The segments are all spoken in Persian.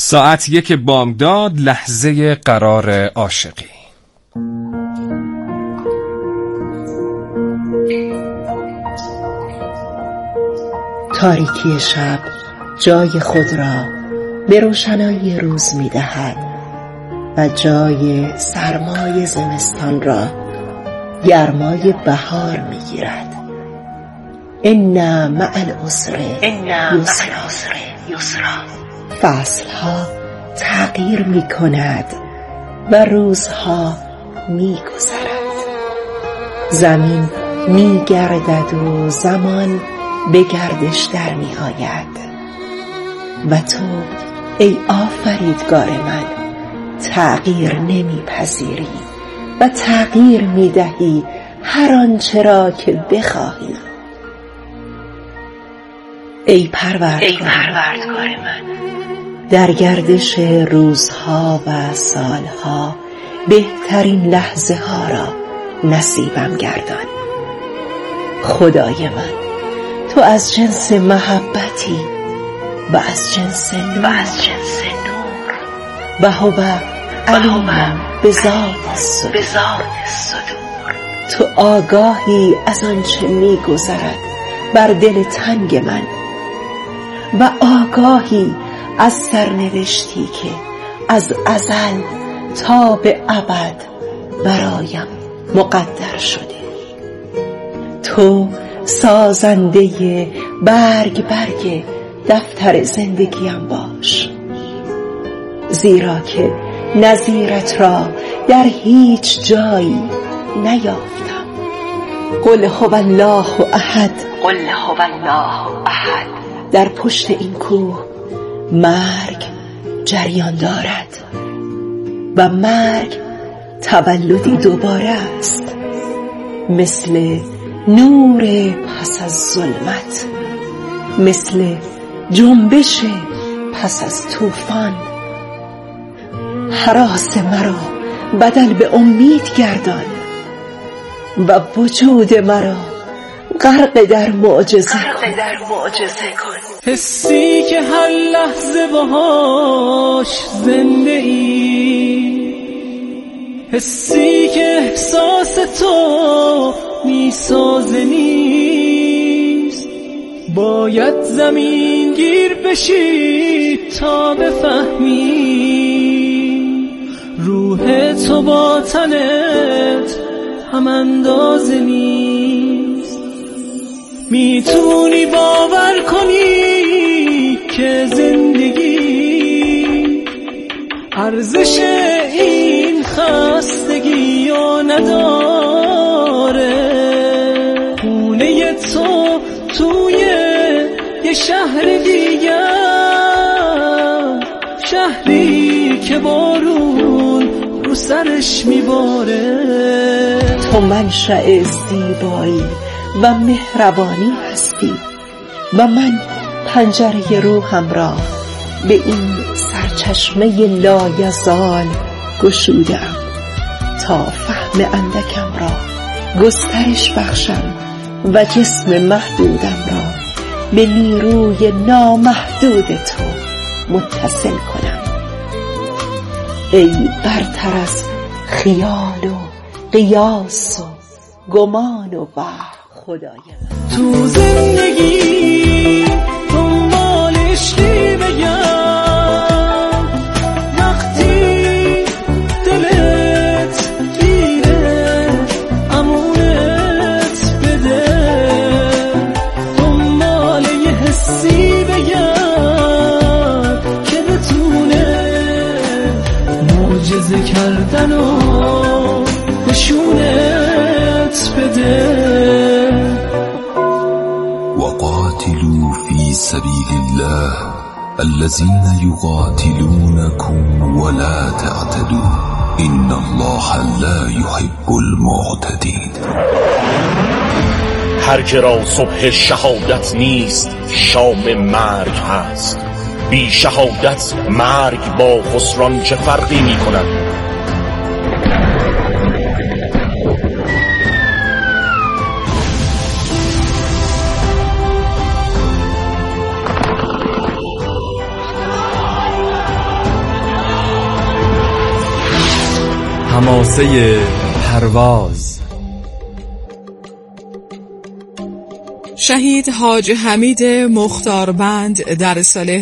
ساعت 1 بامداد، لحظه قرار عاشقی. تاریکی شب جای خود را به روشنایی روز می دهد و جای سرمای زمستان را گرمای بهار می گیرد. ان مع العسر یسرا. فصلها تغییر می کند و روزها می گذرد. زمین می گردد و زمان به گردش در می آید و تو ای آفریدگار من تغییر نمی پذیری و تغییر می دهی هر آنچه را که بخواهی. ای پروردگار من در گردش روزها و سالها بهترین لحظه ها را نصیبم گردان. خدای من، تو از جنس محبتی و از جنس نور و هو علیم بذات الصدور. تو آگاهی از آنچه می‌گذرد بر دل تنگ من و آگاهی از سرنوشتی که از ازل تا به ابد برایم مقدر شده. تو سازنده برگ دفتر زندگیم باش، زیرا که نظیرت را در هیچ جایی نیافتم. قل هو الله احد. در پشت این کوه مرگ جریان دارد و مرگ تولدی دوباره است، مثل نور پس از ظلمت، مثل جنبش پس از طوفان. هراس مرا بدل به امید گردان و وجود مرا غرق در معجزه کن. حسی که هر لحظه باهاش زنده ای، حسی که احساس تو میسازه نیست. باید زمین گیر بشی تا بفهمی روح تو با تنت هم اندازه نیست. میتونی باور کنی که زندگی ارزش این خستگی یا نداره. خونه تو توی یه شهر دیگر، شهری که بارون رو سرش میباره. تو منشأ زیبایی و مهربانی هستی و من پنجره روحم را به این سرچشمه لایزال گشودم تا فهم اندکم را گسترش بخشم و جسم محدودم را به نیروی نامحدود تو متصل کنم. ای برتر از خیال و قیاس و گمان و وهم خدای من. تو زندگی دنبال عشقی بگم، وقتی دلت گیره امونت بده. دنبال یه حسی بگم که بتونه معجزه کردن و نشونت بده. وقاتلوا في سبيل الله الذين يقاتلونكم ولا تعتدوا إن الله لا يحب المعتدين. هر که را صبح شهادت نیست شام مرگ هست. بی شهادت مرگ با خسران چه فرقی می کند؟ حماسه پرواز. شهید حاج حمید مختاربند در سال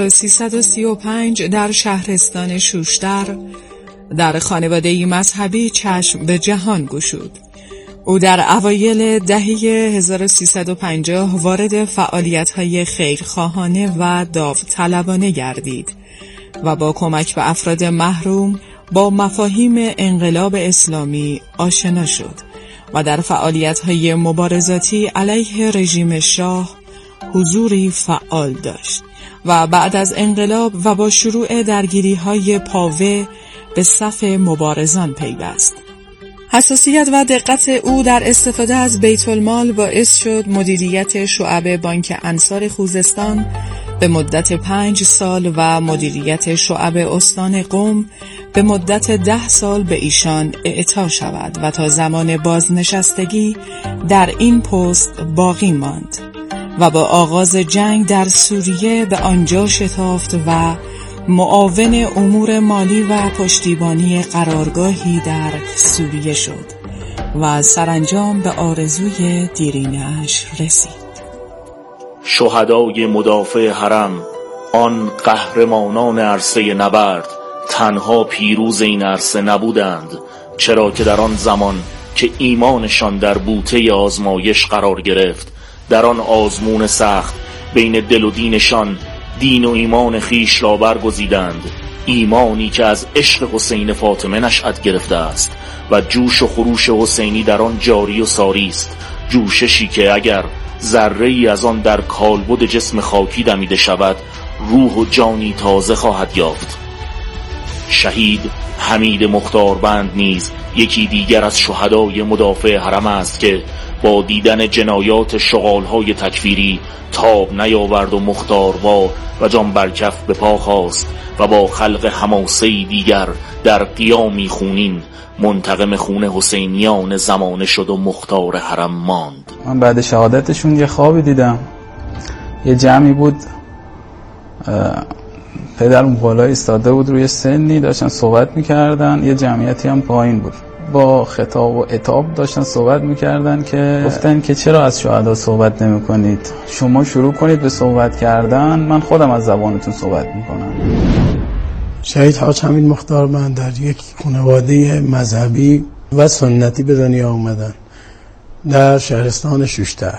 1335 در شهرستان شوشتر در خانواده‌ای مذهبی چشم به جهان گشود. او در اوایل دهه 1350 وارد فعالیت‌های خیرخواهانه و داوطلبانه گردید و با کمک به افراد محروم با مفاهیم انقلاب اسلامی آشنا شد و در فعالیت‌های مبارزاتی علیه رژیم شاه حضوری فعال داشت و بعد از انقلاب و با شروع درگیری‌های پاوه به صف مبارزان پیوست. حساسیت و دقت او در استفاده از بیت المال باعث شد مدیریت شعب بانک انصار خوزستان به مدت 5 سال و مدیریت شعب استان قم به مدت 10 سال به ایشان اعطا شود و تا زمان بازنشستگی در این پست باقی ماند و با آغاز جنگ در سوریه به آنجا شتافت و معاون امور مالی و پشتیبانی قرارگاهی در سوریه شد و سرانجام به آرزوی دیرینه‌اش رسید. شهدای مدافع حرم، آن قهرمانان عرصه نبرد، تنها پیروز این عرصه نبودند، چرا که در آن زمان که ایمانشان در بوته آزمایش قرار گرفت، در آن آزمون سخت بین دل و دینشان دین و ایمان خیش را برگزیدند، ایمانی که از عشق حسین فاطمه نشأت گرفته است و جوش و خروش حسینی در آن جاری و ساری است، جوششی که اگر ذره‌ای از آن در کالبد جسم خاکی دمیده شود روح و جانی تازه خواهد یافت. شهید حمید مختاربند نیز یکی دیگر از شهدای مدافع حرم است که با دیدن جنایات شغالهای تکفیری تاب نیاورد و مختاروا و جان برکف به پا خواست و با خلق حماسه‌ای دیگر در قیامی خونین منتقم خون حسینیان زمانه شد و مختار حرم ماند. من بعد شهادتشون یه خوابی دیدم، یه جمعی بود، پدر اون بالا ایستاده بود روی سنی داشتن صحبت میکردن، یه جمعیتی هم پایین بود با خطاب و عتاب داشتن صحبت میکردن که گفتن که چرا از شهدا صحبت نمی کنید، شما شروع کنید به صحبت کردن، من خودم از زبانتون صحبت میکنم. شهید حاج حمید مختاربند در یک خانواده مذهبی و سنتی به دنیا آمدن در شهرستان شوشتر.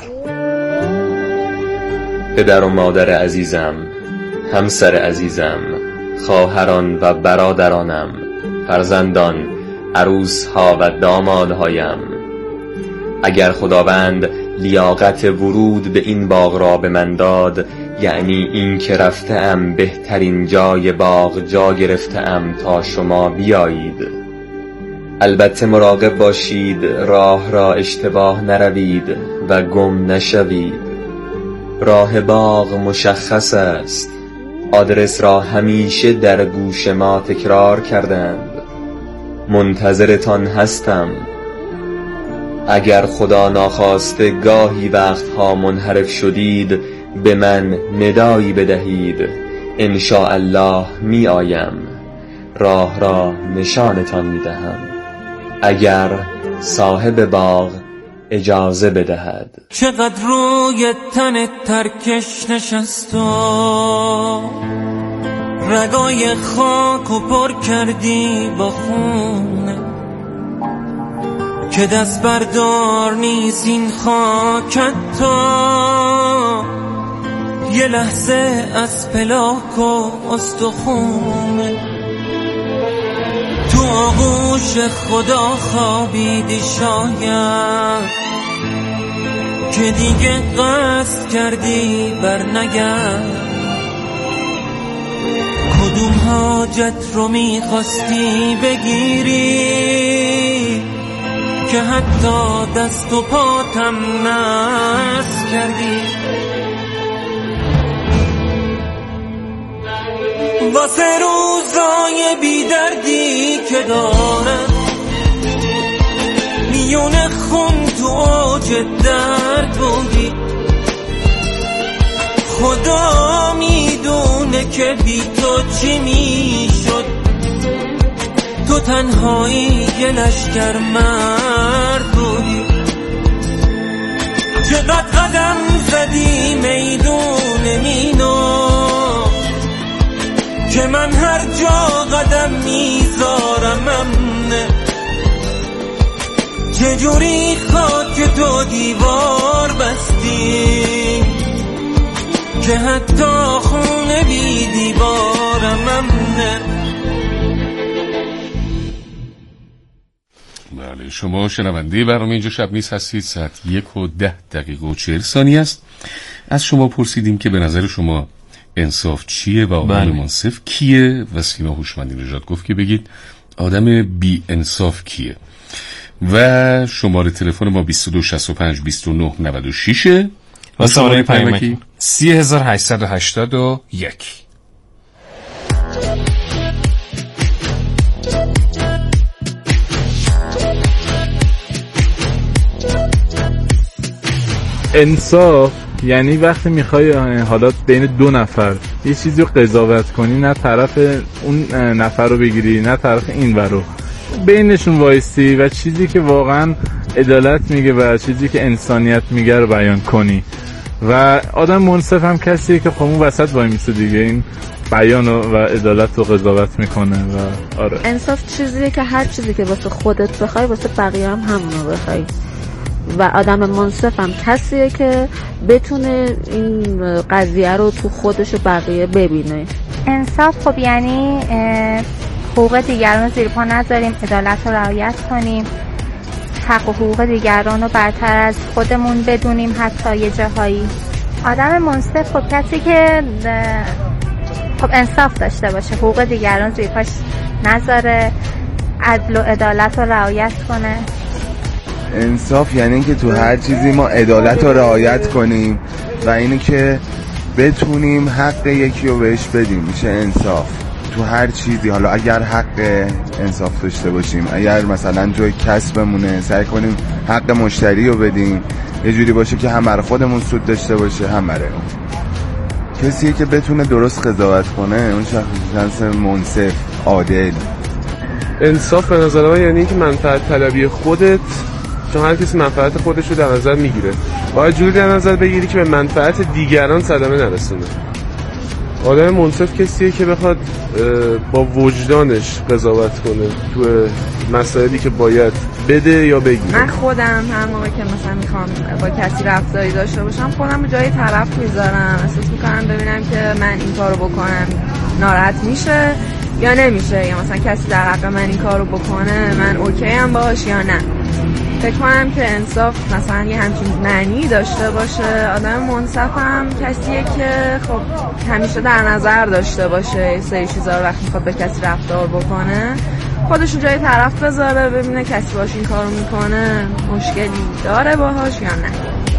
پدر و مادر عزیزم، همسر عزیزم، خواهران و برادرانم، فرزندان، عروسها و دامادهایم، اگر خداوند لیاقت ورود به این باغ را به من داد، یعنی این که رفتم بهترین جای باغ جا گرفتم تا شما بیایید. البته مراقب باشید راه را اشتباه نروید و گم نشوید. راه باغ مشخص است، آدرس را همیشه در گوش ما تکرار کردند. منتظرتان هستم. اگر خدا ناخواسته گاهی وقتها منحرف شدید به من ندایی بدهید، انشاءالله می آیم، راه را نشانتان می دهم اگر صاحب باغ اجازه بدهد. چقدر روی تن ترکش نشست و رگای خاک و پر کردی با خونه، که دست بردار نیست این خاکت تا یه لحظه از پلاک و استخونه. تو آغوش خدا خوابیدی شاید که دیگه قصد کردی بر نگرد. کدوم حاجت رو میخواستی بگیری که حتی دست و پاتم نرس کردی؟ واسه روزای بیدردی که دارم میون خون تو اوج درد بودی، خدا میدونه که بی تو چی میشد. تو تو تنهایی یه لشکر مرد بودی. چقدر قدم زدی میدون مینو که من هر جا قدم میذارم امنه. چجوری خاک تو دیوار بستی که حتی خونه بی دیوارم امنه. بله، شما شنونده برنامه اینجا شب نیست هستید. ساعت 1:10:40 است. از شما پرسیدیم که به نظر شما انصاف چیه و آدم منصف کیه و سینا هوشمندی نژاد گفت که بگید آدم بی انصاف کیه. و شماره تلفن ما 22652996 و شماره پیامکی 3881. انصاف یعنی وقتی میخوای حالا بین دو نفر یه چیزی رو قضاوت کنی، نه طرف اون نفر رو بگیری نه طرف این ور رو، بینشون وایستی و چیزی که واقعا عدالت میگه و چیزی که انسانیت میگه رو بیان کنی. و آدم منصف هم کسیه که خب اون وسط وای میسته دیگه، این بیان و عدالت رو قضاوت میکنه. و آره، انصاف چیزیه که هر چیزی که واسه خودت بخوای واسه بقیه هم همونو بخوای. و آدم منصف هم کسیه که بتونه این قضیه رو تو خودش و بقیه ببینه. انصاف خب یعنی حقوق دیگران زیر پا نذاریم، عدالت رو رعایت کنیم، حق و حقوق دیگران رو برتر از خودمون بدونیم حتی یه جاهایی. آدم منصف خب کسی که خب انصاف داشته باشه، حقوق دیگران زیر پاش نذاره، عدل و عدالت رو رعایت کنه. انصاف یعنی اینکه تو هر چیزی ما عدالت رو رعایت کنیم و اینی که بتونیم حق یکی رو بهش بدیم، میشه انصاف تو هر چیزی. حالا اگر حق انصاف داشته باشیم، اگر مثلا جای کسبمونه سعی کنیم حق مشتری رو بدیم، یه جوری باشه که هم برای خودمون سود داشته باشه هم برای اون. کسیه که بتونه درست قضاوت کنه اون شخص منصف، عادل. انصاف به نظر من یعنی که منفعت طلبی خودت، چون هر کسی منفعت خودش رو در نظر میگیره، باید جوری در نظر بگیری که به منفعت دیگران صدمه نرسونه. آدم منصف کسیه که بخواد با وجدانش قضاوت کنه تو مسائلی که باید بده یا بگیره. من خودم هر موقع که مثلا میخوام با کسی رفتاری داشته باشم خودم رو جای طرف میذارم، احساس میکنم ببینم که من این کارو بکنم ناراحت میشه یا نمیشه، یا مثلا کسی در حق من این کارو بکنه من اوکی ام باهاش یا نه. فکر کنم که انصاف مثلا یه همچین معنی داشته باشه. آدم منصف هم کسیه که خب همیشه در نظر داشته باشه سری چیزا رو وقتی میخواد به کسی رفتار بکنه خودشو جای طرف بذاره، ببینه کسی باش این کارو میکنه مشکلی داره باهاش یا نه.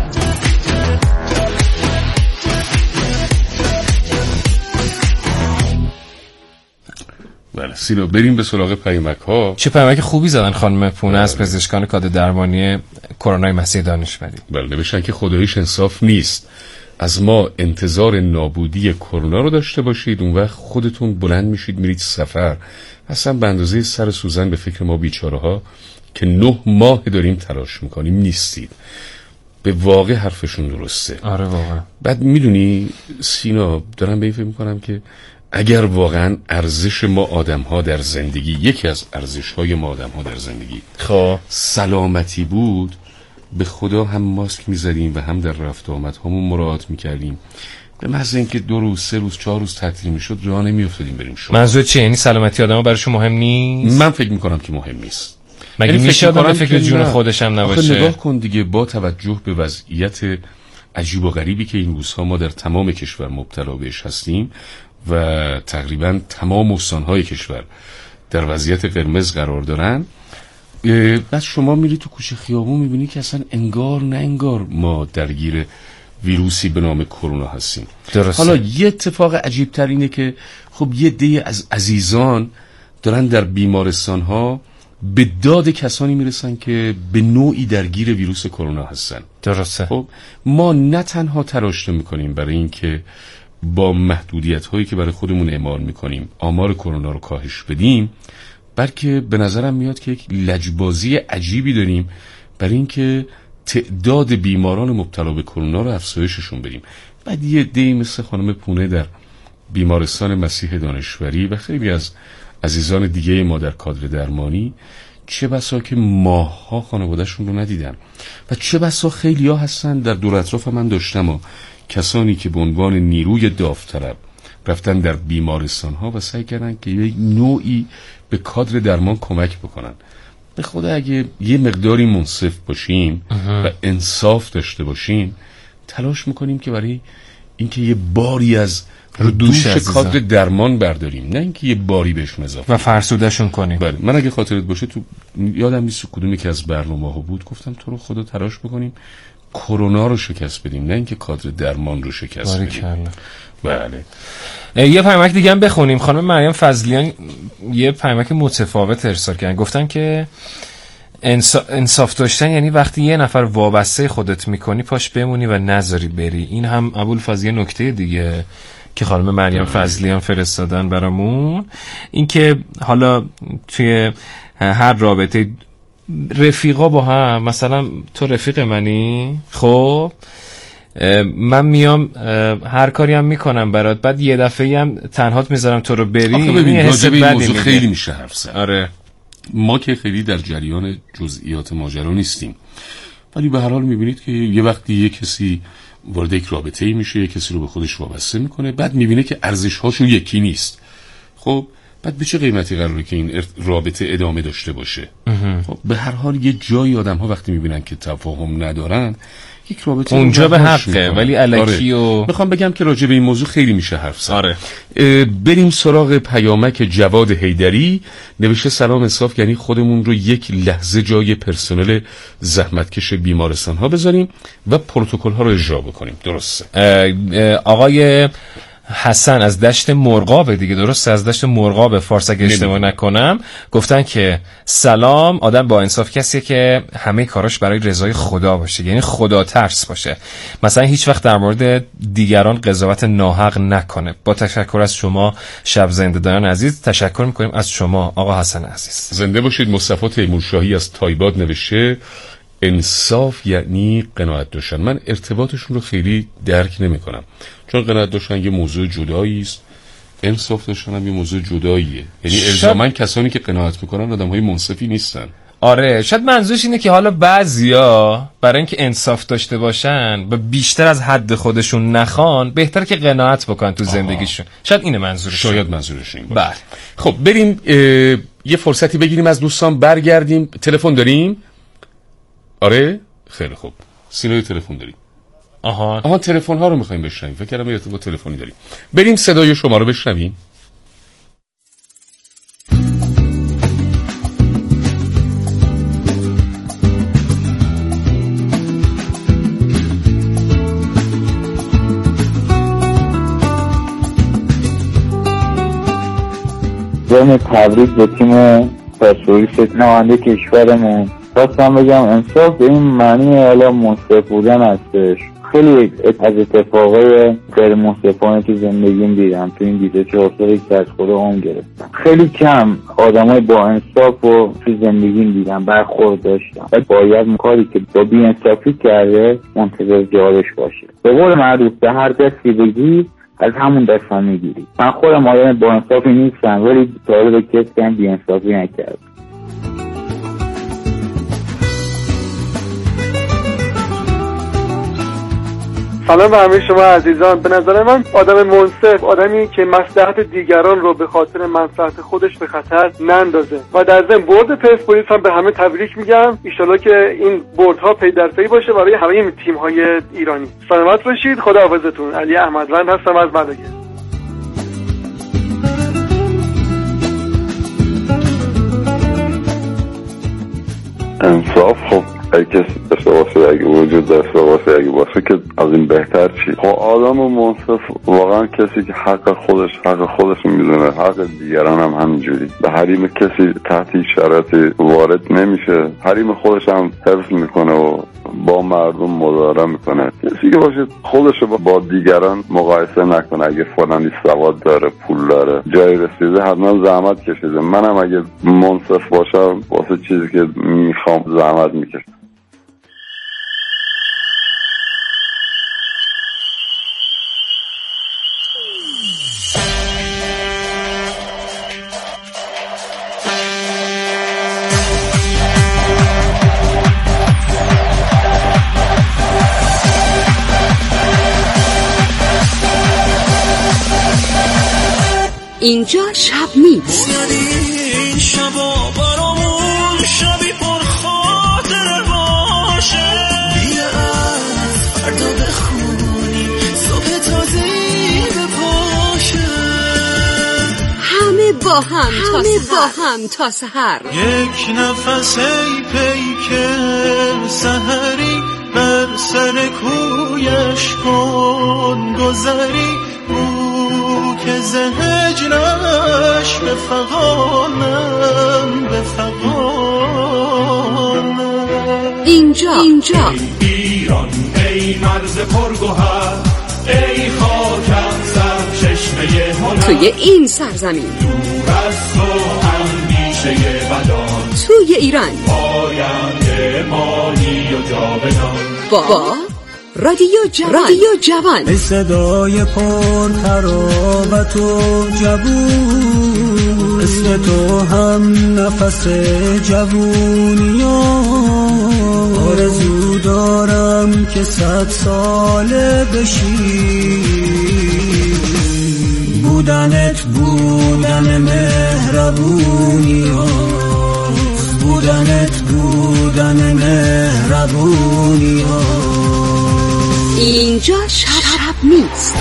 بله سینا، بریم به سراغ پیامک ها. چه پیامک خوبی زدن خانم پونه از پزشکان کادر درمانی کرونا مسیح دانشوری. بله نوشتن که خداییش انصاف نیست، از ما انتظار نابودی کرونا رو داشته باشید، اون وقت خودتون بلند میشید میرید سفر، اصلا به اندازه سر سوزن به فکر ما بیچاره ها که 9 ماه داریم تلاش میکنیم نیستید. به واقع حرفشون درسته. آره واقعا. بعد میدونی سینا، دارم به این فکر میکنم که اگر واقعا ارزش ما آدم ها در زندگی، یکی از ارزش های ما آدم ها در زندگی خب سلامتی بود، به خدا هم ماسک میزدیم و هم در رفت آمد همون مراعات میکردیم. به محض اینکه 2 روز 3 روز 4 روز تعطیل میشد راه نمیافتادیم بریم شما. منظور چیه؟ یعنی سلامتی آدم ها براشون مهم نیست؟ من فکر میکنم که مهم نیست. مگه میشه آدم به فکر جون خودش هم نباشه؟ نگاه کن دیگه، با توجه به وضعیت عجیب و غریبی که این روزها ما در تمام کشور مبتلا بهش هستیم و تقریبا تمام استانهای کشور در وضعیت قرمز قرار دارن، بعد شما میری تو کوچه خیابون میبینی که اصلا انگار نه انگار ما درگیر ویروسی به نام کرونا هستیم. درسته. حالا یه اتفاق عجیب تر اینه که خب یه عده از عزیزان دارن در بیمارستان ها به داد کسانی میرسن که به نوعی درگیر ویروس کرونا هستن. درسته. خب ما نه تنها تلاش میکنیم برای اینکه با محدودیت هایی که برای خودمون اعمال میکنیم آمار کرونا رو کاهش بدیم، بلکه به نظرم میاد که یک لجبازی عجیبی داریم برای اینکه تعداد بیماران مبتلا به کرونا رو افزایششون بدیم. بعد یه عده‌ای مثل خانم پونه در بیمارستان مسیح دانشوری و خیلی از عزیزان دیگه ما در کادر درمانی، چه بسا که ماه‌ها خانواده‌شون رو ندیدن و چه بسا خیلی‌ها هستن در دور اطراف من داشتم و کسانی که به عنوان نیروی داوطلب رفتن در بیمارستان‌ها و سعی کردن که یک نوعی به کادر درمان کمک بکنن. به خدا اگه یه مقداری منصف باشیم و انصاف داشته باشیم، تلاش میکنیم که برای اینکه یه باری از دوش کادر درمان برداریم، نه اینکه یه باری بهش اضافه و فرسوده‌شون کنیم. بله، من اگه خاطرت باشه تو یادم نیست کدومی که از برنامه‌ها بود، گفتم تو رو خدا تلاش بکنیم کرونا رو شکست بدیم، نه اینکه کادر درمان رو شکست بدیم. بله. یه پیامک دیگه هم بخونیم. خانم مریم فضلیان یه پیامک متفاوت ارسال کردن، گفتن که انصاف داشتن یعنی وقتی یه نفر وابسته خودت میکنی پاش بمونی و نذاری بری. این هم ابوالفضل یه نکته دیگه که خانم مریم فضلیان فرستادن برامون، این که حالا توی هر رابطه رفیقا با هم، مثلا تو رفیق منی، خب من میام هر کاری هم میکنم برات، بعد یه دفعه هم تنهات میذارم تو رو بری. آخه ببین راجع به این موضوع خیلی میشه حرف زد. آره، ما که خیلی در جریان جزئیات ماجرا نیستیم، ولی به هر حال میبینید که یه وقتی یه کسی وارد یک رابطه‌ای میشه، یه کسی رو به خودش وابسته میکنه، بعد میبینه که ارزش‌هاشون یکی نیست. خب بعد به چه قیمتی قراره که این رابطه ادامه داشته باشه؟ خب به هر حال یه جایی آدم‌ها وقتی میبینن که تفاهم ندارن، یک رابطه اونجا به حقه، ولی الکی. آره. میخوام بگم که راجع به این موضوع خیلی میشه حرف زد. آره. بریم سراغ پیامک جواد حیدری. نوشته سلام انصاف، یعنی خودمون رو یک لحظه جای پرسنل زحمتکش بیمارستان ها بذاریم و پروتکل ها رو اجرا بکنیم. درسته؟ آقای حسن از دشت مرغاب دیگه، درسته؟ از دشت مرغاب فارس اگه اشتباه نکنم، گفتن که سلام، آدم با انصاف کسیه که همه کاراش برای رضای خدا باشه، یعنی خدا ترس باشه، مثلا هیچ وقت در مورد دیگران قضاوت ناحق نکنه. با تشکر از شما شب زنده داران عزیز. تشکر میکنیم از شما آقا حسن عزیز. زنده باشید. مصطفی تیمورشاهی از تایباد نوشته انصاف یعنی قناعت داشتن. من ارتباطشون رو خیلی درک نمی کنم، چون قناعت داشتن یه موضوع جدایی است، انصاف داشتن هم یه موضوع جداییه. یعنی الزاماً کسانی که قناعت میکنن آدم‌های منصفی نیستن. آره، شاید منظورش اینه که حالا بعضیا برای اینکه انصاف داشته باشن و بیشتر از حد خودشون نخوان، بهتره که قناعت بکنن تو زندگیشون. شاید اینه منظورش. شاید منظورش این باشه. بله. خب بریم یه فرصتی بگیریم از دوستان، برگردیم. تلفن داریم؟ آره خیلی خوب. سینای تلفن داریم. آها تلفن ها رو میخوایم بشنویم. فکر کردم ارتباط تلفنی داریم. بریم صدای شما رو بشنویم. ضمن تبریک به تیم پرسپولیس نماینده کشورمون. خواستم بگم انصاف به این معنی حالا منصف بودن هستش. خیلی از اتفاقای غیر منصفانه که زندگیم دیدم تو این 24 سالی که از خود عمر گرفتم. خیلی کم آدمای با انصاف رو تو زندگیم دیدم، برخورد داشتم و باید کاری که با بی انصافی کرده منتظر جوابش باشه. به قول معروف به هر دستی بگی از همون دست هم میگیری. من خودم آدم با انصافی نیستم، ولی داره به کسی هم بی انصافی نکرد. سلام به همه شما عزیزان. به نظر من آدم منصف آدمی که مصلحت دیگران رو به خاطر منفعت خودش به خطر نندازه. و در ضمن برد پرسپولیس هم به همه تبریک میگم. ان شاءالله که این بردها پی در پی باشه برای همه تیم‌های ایرانی. سلامت باشید. خداحافظتون. علی احمدوند هستم از مداگه. انصاف خب اگه کسی به داشته باشه، اگه وجود داشته باشه، اگه باشه که از این بهتر چی؟ خب آدم منصف واقعا کسی که حق خودش میدونه، حق دیگران هم همینجوری. به حریم کسی تحت شرایطی وارد نمیشه، حریم خودش هم حفظ میکنه و با مردم مدارا میکنه. کسی که باشه خودش با دیگران مقایسه نکنه. اگه فلانی سواد داره، پول داره، جایی رسیده، حتما زحمت کشیده. منم اگه منصف باشم واسه چیزی که میخوام زحمت میکشم. اینجا شب نیست. این شبا برامون شبی پر خاطر باشه. بیا از فردا بخونیم صبح تازه‌ای بپاشه. همه با هم تا سحر. یک نفس ای پیک سحری بر سر کویش کن گذری. که زهجرش به فغانم اینجا ای ایران، ای مرز پرگوهر، ای خاکم سر چشمه هنر. توی این سرزمین دور از تو اندیشه بدان، توی ایران آینده مانی و جاودان. با رادیو جوان. ای صدای پر تراوت و جوون، اسم تو هم نفس جوونی. آرزو دارم که 100 ساله بشی. بودن مهربونی، بودن مهربونی. اینجا شب نیست.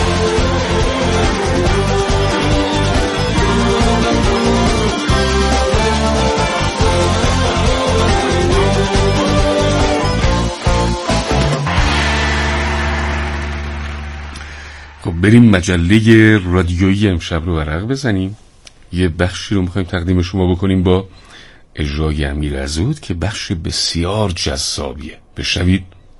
خب بریم مجله رادیویی امشب رو ورق بزنیم. یه بخشی رو میخوایم تقدیم شما بکنیم با اجرای امیر عزود که بخش بسیار جذابیه. بشنوید.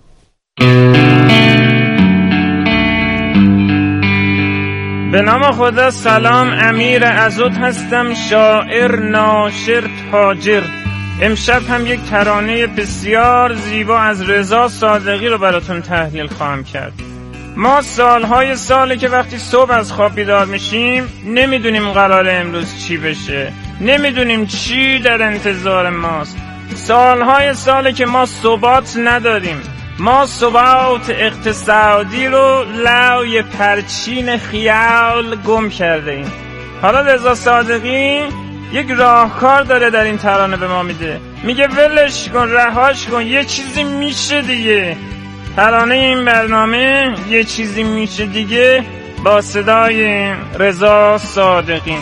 به نام خدا. سلام، امیر عزود هستم، شاعر، ناشر، تاجر. امشب هم یک ترانه بسیار زیبا از رضا صادقی رو براتون تحلیل خواهم کرد. ما سالهای ساله که وقتی صبح از خواب بیدار میشیم نمیدونیم قراره امروز چی بشه، نمیدونیم چی در انتظار ماست. سالهای ساله که ما ثبات نداریم. ما ثبات اقتصادی رو لای پرچین خیال گم کرده ایم. حالا رضا صادقی یک راهکار داره در این ترانه به ما میده. میگه ولش کن، رهاش کن، یه چیزی میشه دیگه. ترانه این برنامه یه چیزی میشه دیگه با صدای رضا صادقی.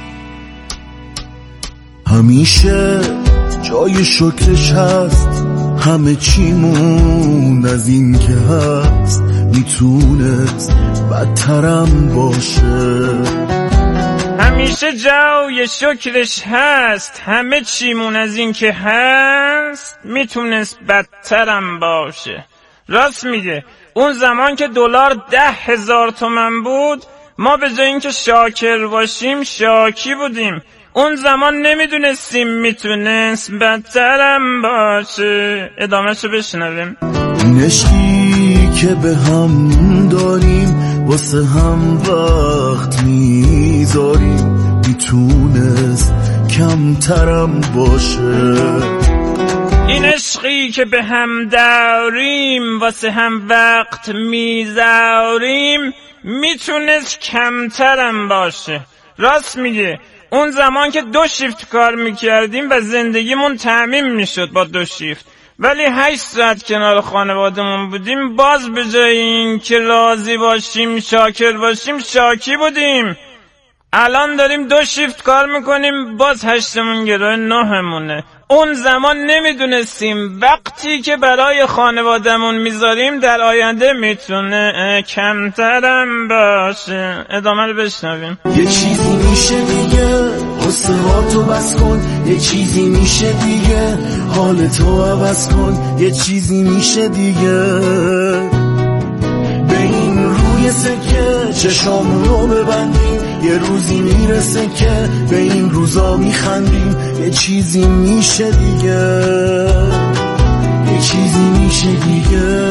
همیشه جای شکرش هست، همه چیمون از این که هست میتونست بدترم باشه. همیشه جای شکرش هست، همه چیمون از این که هست میتونست بدترم باشه. راست میگه. اون زمان که دلار 10,000 تومان بود ما به جای اینکه شاکر باشیم شاکی بودیم. اون زمان نمیدونستیم میتونست بدترم باشه. ادامهشو بشنویم. این عشقی که به هم داریم واسه هم وقت میذاریم میتونست کمترم باشه. این عشقی که به هم داریم واسه هم وقت میذاریم میتونست کمترم باشه. راست میگه. اون زمان که 2 شیفت کار میکردیم و زندگیمون تأمین میشد با 2 شیفت، ولی 8 ساعت کنار خانوادمون بودیم باز به جای این که راضی باشیم شاکر باشیم شاکی بودیم. الان داریم 2 شیفت کار میکنیم باز 8مون گروه 9مونه. اون زمان نمیدونستیم وقتی که برای خانوادمون میذاریم در آینده میتونه کمترم باشه. ادامه رو بشنویم. یه چیزی میشه دیگه قصه ها تو بس کن، یه چیزی میشه دیگه حال تو عوض کن، یه چیزی میشه دیگه به این روی سکه چشامونو ببندیم، یه روزی میرسه که به این روزا میخندیم، یه چیزی میشه دیگه، یه چیزی میشه دیگه.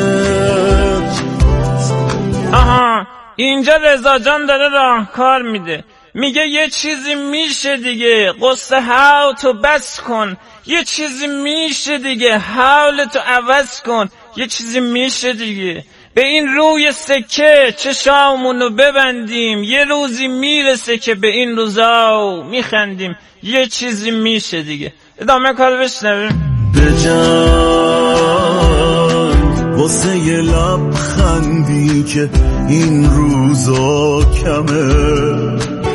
آها اینجا رضا جان داره راهکار میده، میگه یه چیزی میشه دیگه قصه ها تو بس کن، یه چیزی میشه دیگه حالتو عوض کن، یه چیزی میشه دیگه به این روی سکه چشامونو ببندیم، یه روزی میرسه که به این روزا میخندیم، یه چیزی میشه دیگه. ادامه کار بشنویم. بجنگ واسه یه لبخندی که این روزا کمه،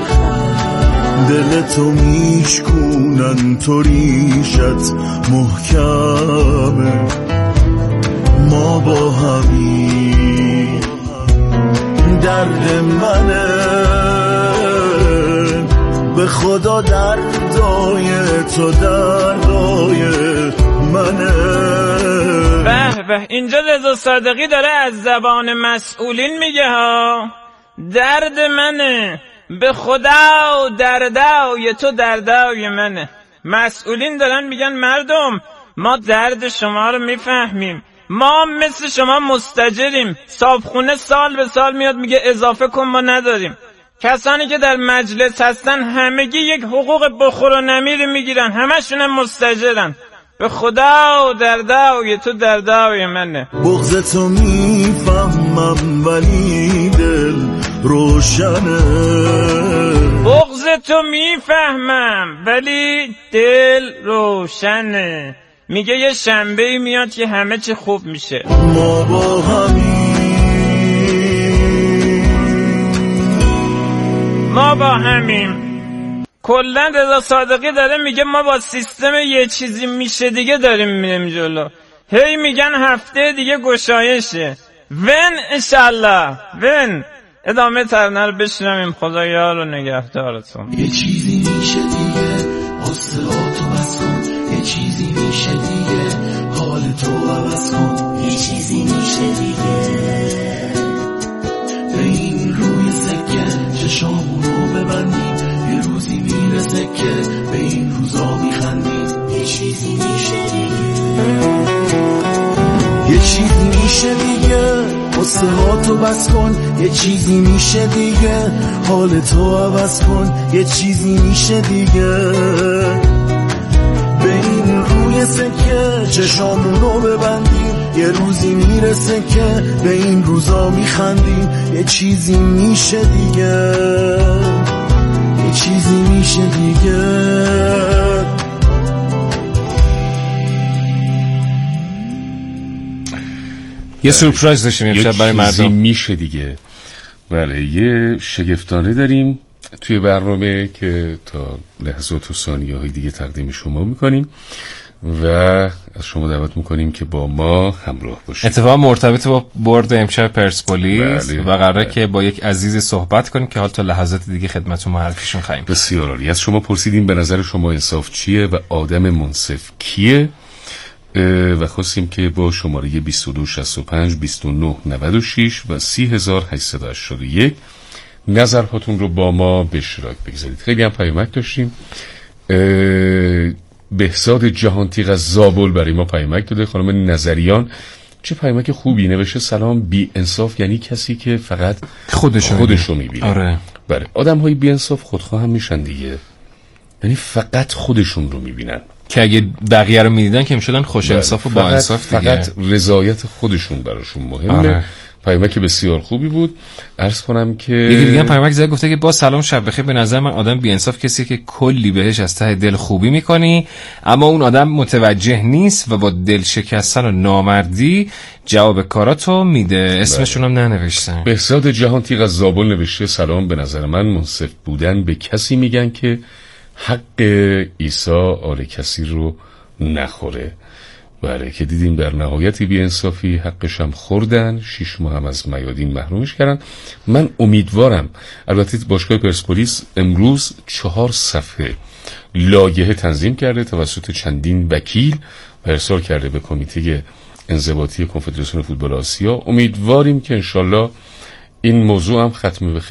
دلتو میشکونن تو ریشت محکمه، ما با همین درد منه، به خدا دردای تو دردای منه. به به اینجا رضا صادقی داره از زبان مسئولین میگه ها، درد منه به خدا دردای تو دردای منه. مسئولین دارن میگن مردم ما درد شما رو میفهمیم، ما مثل شما مستاجریم، صابخونه سال به سال میاد میگه اضافه کن ما نداریم. کسانی که در مجلس هستن همگی یک حقوق بخور و نمیر میگیرن، همشون هم مستاجرن. به خدا دردای تو دردای منه. بغض تو میفهمم ولی دل روشنه، بغض تو میفهمم ولی دل روشنه. میگه یه شنبه‌ای میاد که همه چی خوب میشه. ما با همیم کلن رضا صادقی داره میگه ما با سیستم یه چیزی میشه دیگه داریم میریم جلو. هی میگن هفته دیگه گشایشه. ون انشالله ون. ادامه ترانه رو بشنویم. خدا یار و نگهدارتون. یه چیزی میشه دیگه قصه ها تو بس کن، یه چیزی میشه دیگه حال تو عوض کن، یه چیزی میشه دیگه به این روی سکه چشامونو ببندیم، یه روزی میرسه که به این روزا میخندیم، یه چیزی میشه دیگه، یه چیزی میشه دیگه قصه ها تو بس کن، یه چیزی میشه دیگه حال تو عوض کن، یه چیزی میشه دیگه به این روی سکه چشامونو ببندیم، یه روزی میرسه که به این روزا میخندیم، یه چیزی میشه دیگه، یه چیزی میشه دیگه. یه سورپرایز داشتیم امشب برای مردم. میشه دیگه. بله یه شگفتانه داریم توی برنامه که تا لحظات و ثانیه های دیگه تقدیم شما میکنیم و از شما دعوت میکنیم که با ما همراه باشید. اتفاقا مرتبط با برد امشب پرسپولیس بله. و قراره که با یک عزیز صحبت کنیم که حال تا لحظات دیگه خدمتتون معرفیشون خواهیم. بسیار عالی. از شما پرسیدیم به نظر شما انصاف چیه و آدم منصف کیه و خواستیم که با شماره 2265 2996 و 3881 نظرهاتون رو با ما به اشتراک بگذارید. خیلی هم پیامک داشتیم. بهزاد جهانتیغ از زابل برای ما پیامک داده. خانم نظریان چه پیامک خوبی نوشته. سلام، بی انصاف یعنی کسی که فقط خودشو میبینه. آره. بله آدم های بی انصاف خودخواه هم میشن دیگه، یعنی فقط خودشون رو میبینن که اگه بقیه رو میدیدن که میشدن خوش انصاف و با انصاف دیگه. فقط رضایت خودشون براشون مهمه. آره. پیامک بسیار خوبی بود. عرض کنم که یکی دیگه پیامک زد گفته که با سلام شب بخیر، به نظر من آدم بی انصاف کسی که کلی بهش از ته دل خوبی میکنی اما اون آدم متوجه نیست و با دل شکستن و نامردی جواب کاراتو میده. اسمشون هم ننوشتن. بهزاد جهانتیغ از زابل نوشته سلام، به نظر من منصف بودن به کسی میگن که حق عیسی آل کسی رو نخوره. بله که دیدیم در نهایتی بی‌انصافی حقش هم خوردن، 6 ماه هم از میادین محرومش کردن. من امیدوارم، البته باشگاه پرسپولیس امروز 4 صفحه لایحه تنظیم کرده توسط چندین وکیل و ارسال کرده به کمیته انضباطی کنفدراسیون فوتبال آسیا. امیدواریم که انشالله این موضوع هم ختم به